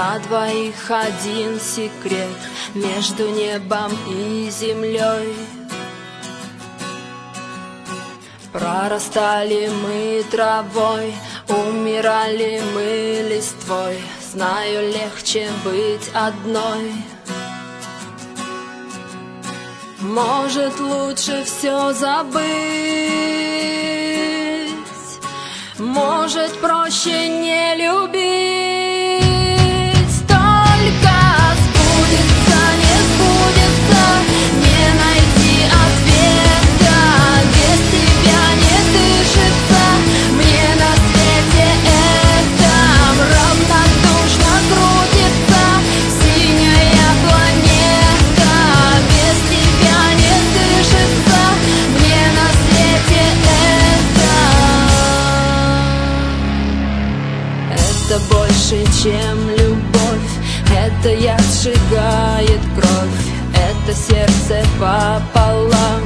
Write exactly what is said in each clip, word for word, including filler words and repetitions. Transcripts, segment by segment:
На двоих один секрет между небом и землей. Прорастали мы травой, умирали мы листвой. Знаю, легче быть одной. Может, лучше все забыть, может, проще не любить. Только сбудется, не сбудется, не найти ответа. Без тебя не дышится мне на свете этом. Равнодушно крутится синяя планета. Без тебя не дышится мне на свете этом. Это больше, чем любовь, это яд сжигает кровь, это сердце пополам.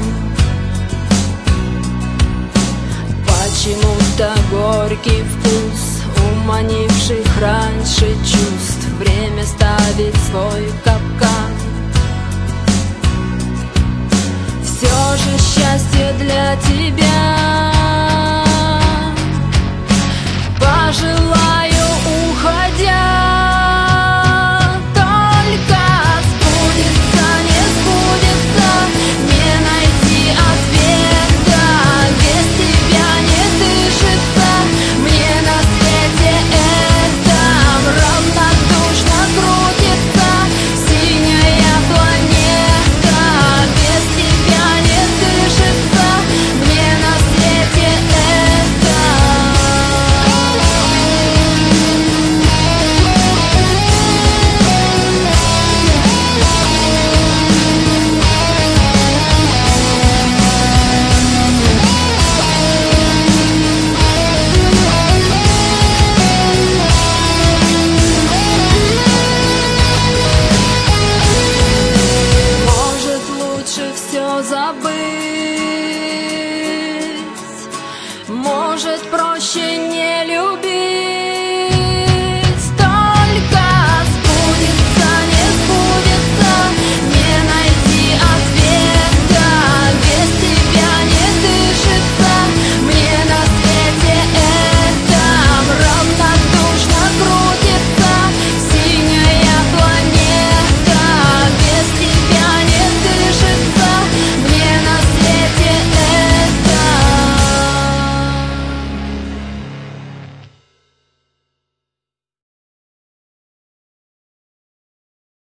Почему-то горький вкус уманивших раньше чувств время ставит свой капкан. Все же счастье для тебя